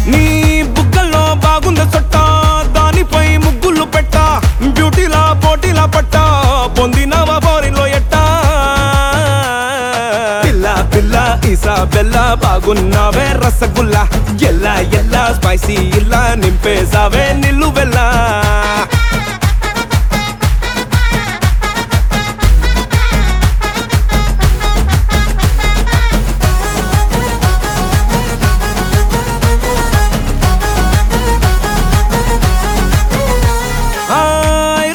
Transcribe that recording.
నీ బుగ్గల్లో బాగుంది సొట్ట, దానిపై ముగ్గులు పెట్ట, బ్యూటీలా పోటీలా పట్ట, పొందినవా బోరిలో ఎట్టా. పిల్ల పిల్ల ఈసా బెల్ల బాగున్నావే రసగుల్లా, ఎల్లా ఎల్లా స్పైసీ ఇలా నింపేసావే నిల్